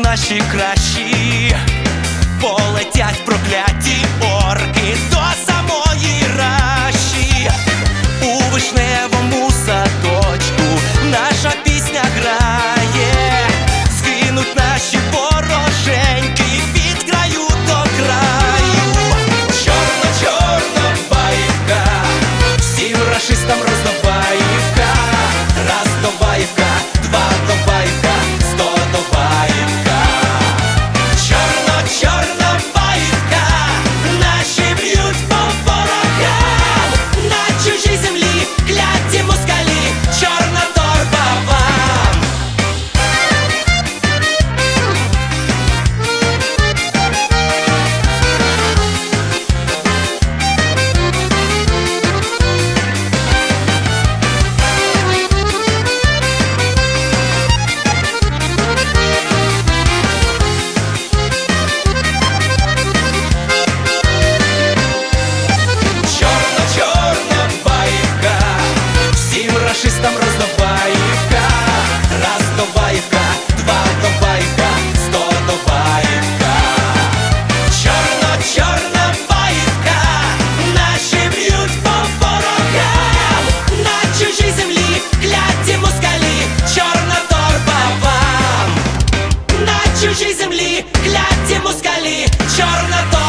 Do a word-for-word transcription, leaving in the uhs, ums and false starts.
наші кращі, полетять прокляті орки до самої Раші. У вишневому садочку наша пісня грає, згинуть наші вороженьки від краю до краю. Чорно-чорна баївка, всім рашистам роздобаївка. Раз добаївка, два добаївка, сто добаївка. Чорно-чорна баївка, наші б'ють по ворогам. На чужій землі кляті москалі, чорна торба вам. Чорно-чорна баївка, всім рашистам роздобаївка. Раз добаївка, два добаївка, сто добаївка. Чорно-чорна баївка, наші б'ють по ворогам. На чужій землі кляті москалі, чорна торба вам. На чужій землі кляті москалі, чорна торба.